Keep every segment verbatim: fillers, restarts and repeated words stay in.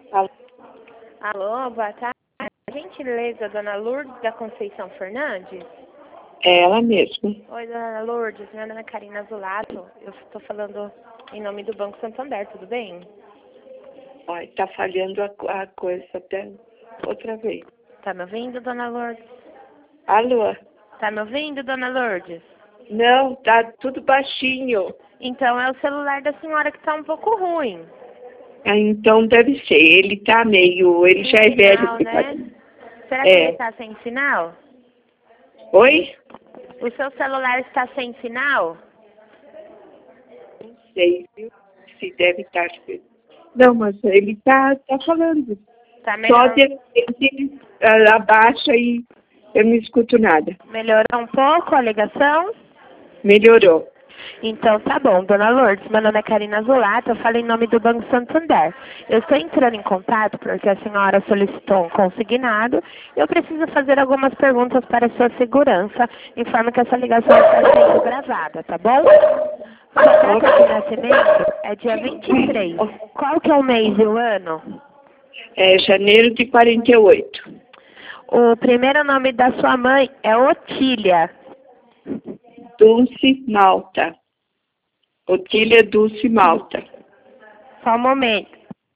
Alô? Alô, boa tarde. Gentileza, dona Lourdes da Conceição Fernandes? É ela mesma. Oi, dona Lourdes, meu nome é Karina Zulato. Eu estou falando em nome do Banco Santander, tudo bem? Olha, tá falhando a, a coisa até outra vez. Tá me ouvindo, dona Lourdes? Alô? Tá me ouvindo, dona Lourdes? Não, tá tudo baixinho. Então é o celular da senhora que tá um pouco ruim. Ah, então deve ser. Ele tá meio. Ele Sem já é sinal, velho. né? Será que É. ele tá sem sinal? Oi? O seu celular está sem sinal? Não sei, viu? Se deve estar. Não, mas ele tá, tá falando. Tá Só melhor... de repente ah, abaixa e eu não escuto nada. Melhorou um pouco a ligação? Melhorou. Então tá bom, dona Lourdes, meu nome é Karina Zulato, eu falo em nome do Banco Santander. Eu estou entrando em contato porque a senhora solicitou um consignado. Eu preciso fazer algumas perguntas para sua segurança. Informo que essa ligação está sendo gravada, tá bom? Sua data de nascimento é dia vinte e três. Qual que é o mês e o ano? É janeiro de quarenta e oito. O primeiro nome da sua mãe é Otília. Dulce Malta. Otília Dulce Malta. Só um momento.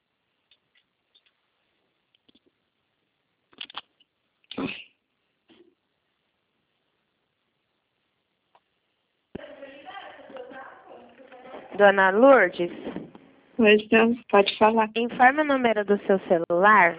Dona Lourdes, Pois não, pode falar. informe o número do seu celular.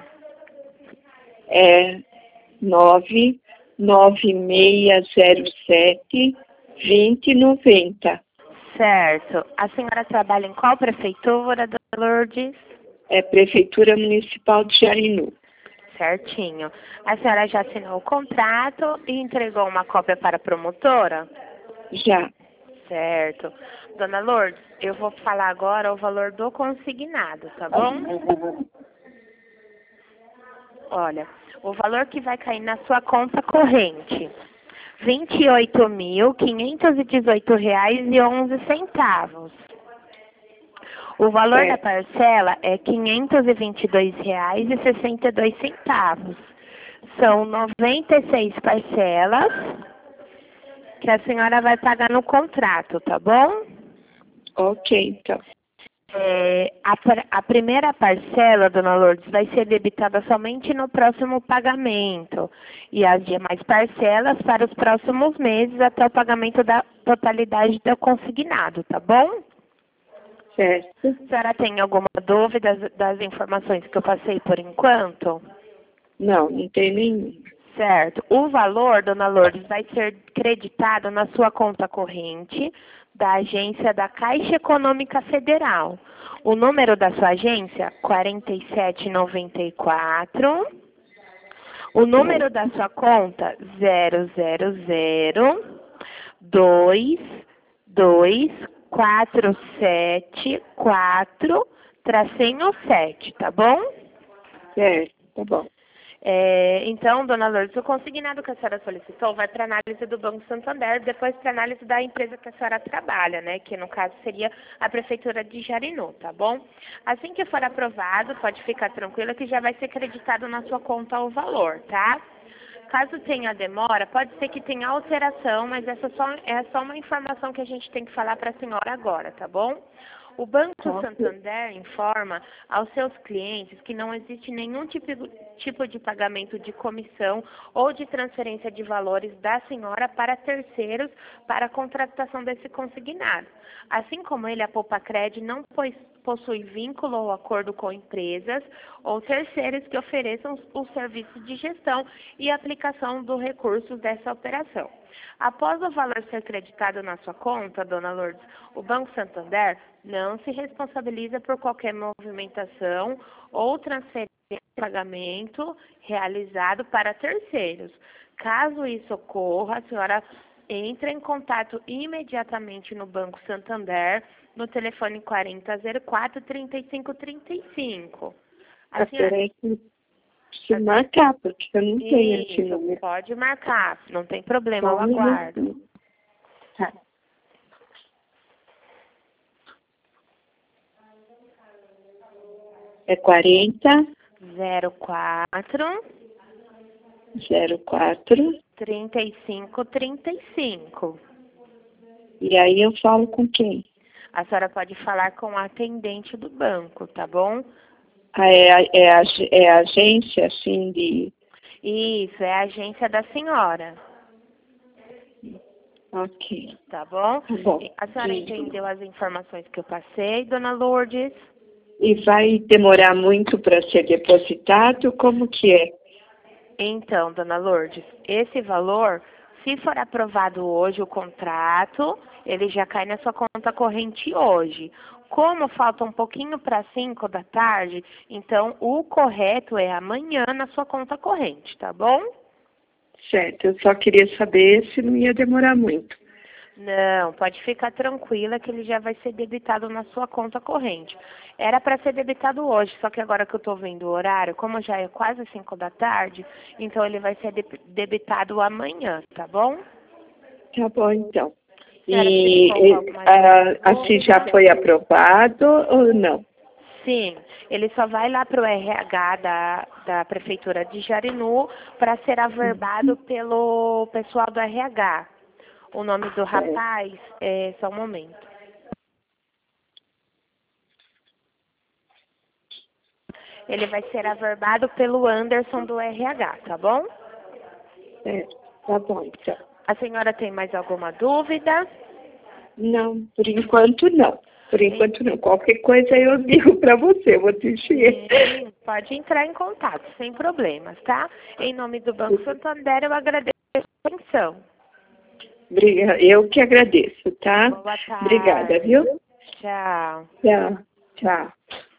É nove nove seis zero sete dois zero nove zero. Certo. A senhora trabalha em qual prefeitura, Dona Lourdes? É Prefeitura Municipal de Jarinu. Certinho. A senhora já assinou o contrato e entregou uma cópia para a promotora? Já. Certo. Dona Lourdes, eu vou falar agora o valor do consignado, tá bom? Olha, o valor que vai cair na sua conta corrente, vinte e oito mil, quinhentos e dezoito reais e onze centavos. O valor É. da parcela é quinhentos e vinte e dois reais e sessenta e dois centavos. São noventa e seis parcelas que a senhora vai pagar no contrato, tá bom? Ok, então. É, a, pr- a primeira parcela, dona Lourdes, vai ser debitada somente no próximo pagamento. E as demais parcelas para os próximos meses até o pagamento da totalidade do consignado, tá bom? Certo. A senhora tem alguma dúvida das, das informações que eu passei por enquanto? Não, não tem nenhum. Certo. O valor, dona Lourdes, vai ser creditado na sua conta corrente da agência da Caixa Econômica Federal. O número da sua agência, quarenta e sete noventa e quatro. O número da sua conta, zero zero zero dois dois quatro sete quatro tracinho sete, tá bom? Certo, tá bom. É, então, dona Lourdes, o consignado que a senhora solicitou vai para análise do Banco Santander, depois para análise da empresa que a senhora trabalha, né? Que no caso seria a Prefeitura de Jarinu, tá bom? Assim que for aprovado, pode ficar tranquila que já vai ser creditado na sua conta o valor, tá? Caso tenha demora, pode ser que tenha alteração, mas essa só, é só uma informação que a gente tem que falar para a senhora agora, tá bom? O Banco Santander informa aos seus clientes que não existe nenhum tipo, tipo de pagamento de comissão ou de transferência de valores da senhora para terceiros para a contratação desse consignado. Assim como ele, a Poupacred não possui vínculo ou acordo com empresas ou terceiros que ofereçam os serviços de gestão e aplicação dos recursos dessa operação. Após o valor ser creditado na sua conta, dona Lourdes, o Banco Santander não se responsabiliza por qualquer movimentação ou transferência de pagamento realizado para terceiros. Caso isso ocorra, a senhora entra em contato imediatamente no Banco Santander, no telefone quarenta zero quatro trinta e cinco trinta e cinco. A senhora... Se marcar, porque eu não tenho esse Isso, número. pode marcar, não tem problema, eu Só um aguardo. minutinho. Tá. É quarenta, zero quatro, zero quatro. trinta e cinco, trinta e cinco. E aí eu falo com quem? A senhora pode falar com a atendente do banco, tá bom? Ah, é, a- é, a, é a agência, assim, de... Isso, é a agência da senhora, Ok, tá bom? tá bom. E a senhora E, entendeu as informações que eu passei, dona Lourdes? e vai demorar muito para ser depositado? Como que é? Então, dona Lourdes, esse valor, se for aprovado hoje o contrato, ele já cai na sua conta corrente hoje. Como falta um pouquinho para cinco da tarde, então o correto é amanhã na sua conta corrente, tá bom? Certo, eu só queria saber se não ia demorar muito. Não, pode ficar tranquila que ele já vai ser debitado na sua conta corrente. Era para ser debitado hoje, só que agora que eu estou vendo o horário, como já é quase cinco da tarde, então ele vai ser de- debitado amanhã, tá bom? Tá bom, então. Senhora, E, ficou com e alguma ah, assim, dúvida? já foi aprovado ou não? Sim, ele só vai lá para o R H da, da Prefeitura de Jarinu para ser averbado pelo pessoal do R H. O nome do rapaz é só um momento. Ele vai ser averbado pelo Anderson do R H, tá bom? É, tá bom, então. A senhora tem mais alguma dúvida? Não, por enquanto não. Por enquanto não. Qualquer coisa eu digo para você, eu vou te encher. Sim, pode entrar em contato, sem problemas, tá? Em nome do Banco Santander, eu agradeço a atenção. Obriga- Eu que agradeço, tá? Boa tarde. Obrigada, viu? Tchau. Tchau. Tchau.